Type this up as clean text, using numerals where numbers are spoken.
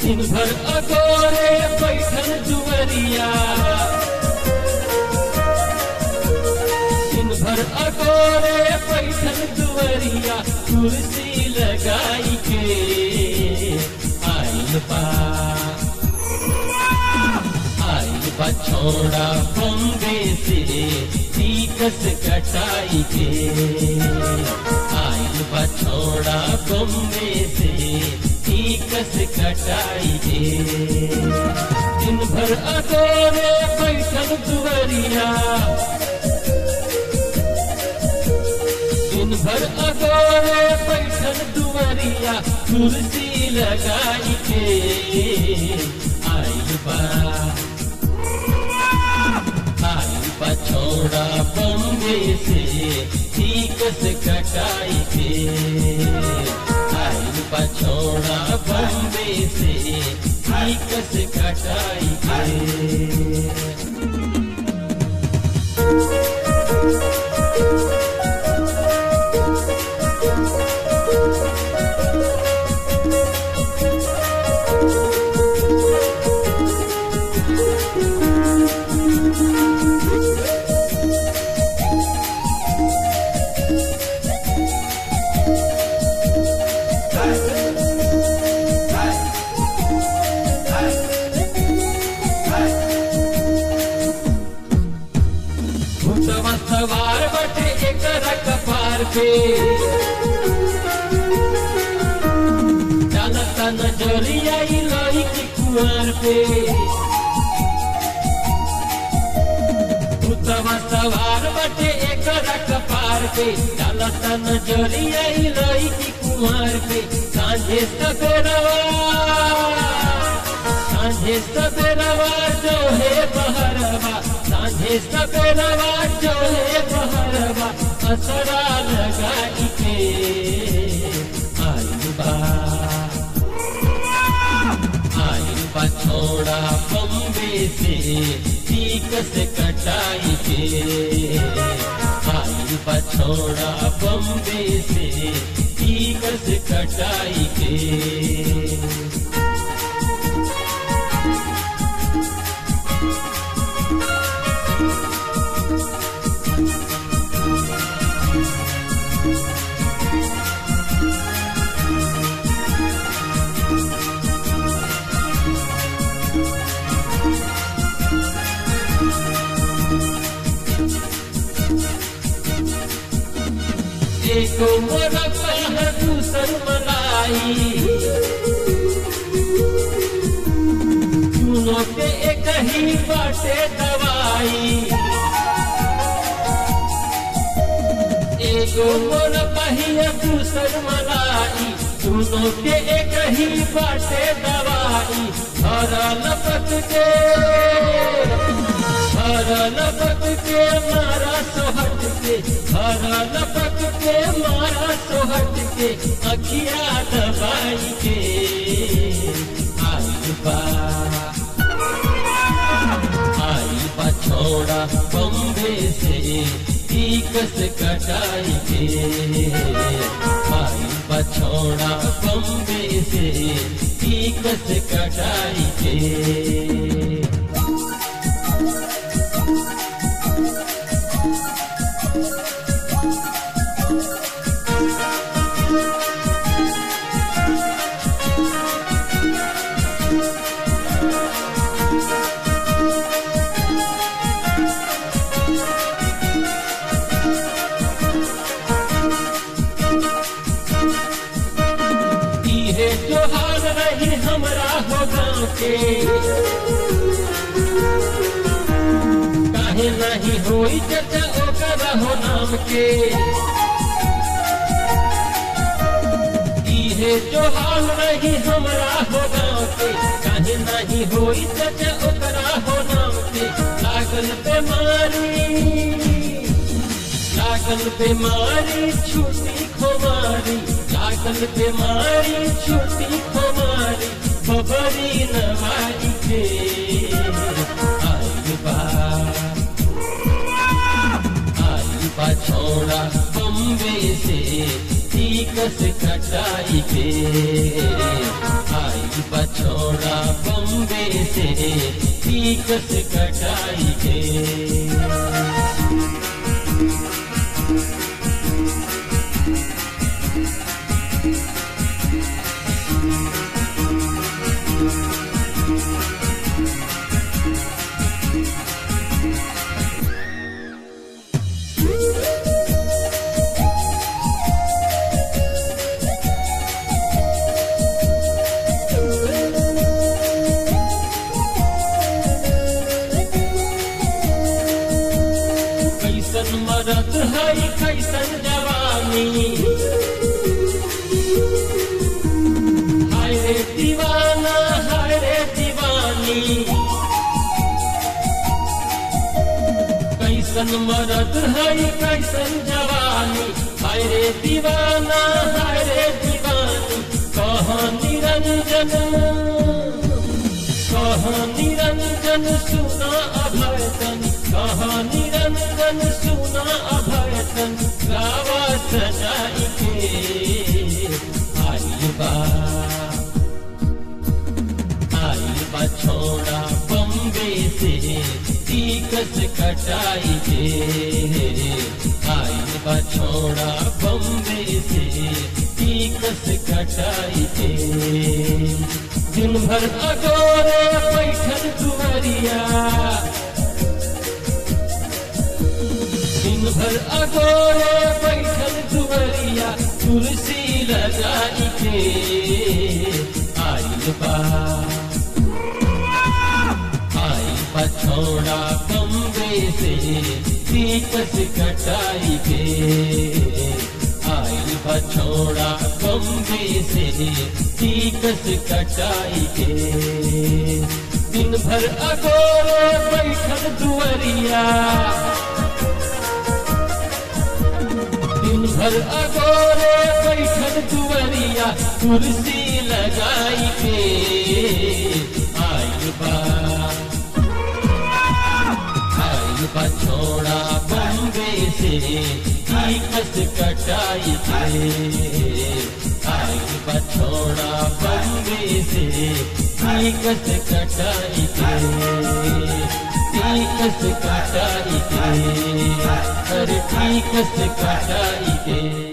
दिन भर अगोरे बैठल दुवरिया, दिन भर अगोरे बैठल दुवरिया, कुर्सी लगाई के आइल बा छोड़ा बम्बे से टीकस कटाई के, आइल बा छोड़ा बम्बे से टीकस कटाई के। दिन भर अगोरे बैठल दुवरिया, दिन भर अगोरे बैठल दुवरिया, कुर्सी लगाई के आइल बा छोड़ा बम्बे से टीकस कटाई के, आइल बा छोड़ा बम्बे से टीकस कटाई के। सवार बटे एकरा कपार पे, जानता नजरिया लई की कुआर पे, भूतवा सवार बटे एकरा कपार पे, जानता नजरिया लई की कुआर पे। सांझे सवेरवा जो है बहरवा, सांझे सवेरवा जो है बहरवा, असरा लगाई के आइल बा छोड़ा बम्बे से टीकस कटाई के, आइल बा छोड़ा बम्बे से टीकस कटाई के। एको मोरा पहन दूसर मलाई, दोनों के एक ही बाटे दवाई। एको मोरा पहिया दूसर मलाई, दोनों के एक ही बाटे दवाई। हर लपक के मारा सोहट के, हर लपक के मारा सोहट के, अखिया दबाई के आइल बा छोड़ा बम्बे से टीकस कटाई के, आइल बा छोड़ा बम्बे से टीकस कटाई के। जो हाल रही हमरा हो गाँव के, काहे नहीं होई चर्चा ओकरा हो नाम के। इहे जो हाल रही हमरा हो गाँव के, काहे नहीं होई चर्चा ओकरा हो नाम के। लागल बीमारी छुट्टी खुमारी, लागल बीमारी छुट्टी खुमारी, बबरी नवाई के आइल बा छोड़ा बम्बे से टीकस कटाई के आई बछोड़ा बम्बे से टीकस कटाई के। कैसन मरद है कैसन जवानी, हाय रे दीवाना हाय रे दीवानी। कैसन मरद है कैसन जवानी, हाय रे दीवाना हाय रे दीवानी। कहाँ निरंजन सुना अभयतन, कहाँ निरंजन सुना अभयतन। गावा सजाई के आई बा छोड़ा बम्बे से टीकस कटाई के। आई बा छोड़ा बम्बे से टीकस कटाई के। दिन भर अगोरे बैठल दुवरिया, दिन भर अगोरे बैठल दुवरिया। कुर्सी लगाई के आई बा छोड़ा बम्बे से टीकस कटाई के। आई बछोड़ा बम्बे से टीकस कटाई के। दिन भर अगोरे बैठल दुवरिया, दिन भर अगोरे बैठल दुवरिया। कुर्सी लगाई के आई बछोड़ा बम्बे से टीकस कटाई के। आई बछोड़ा बम्बे से टीकस कटाई के। टीकस कटाई के, अरे टीकस कटाई के।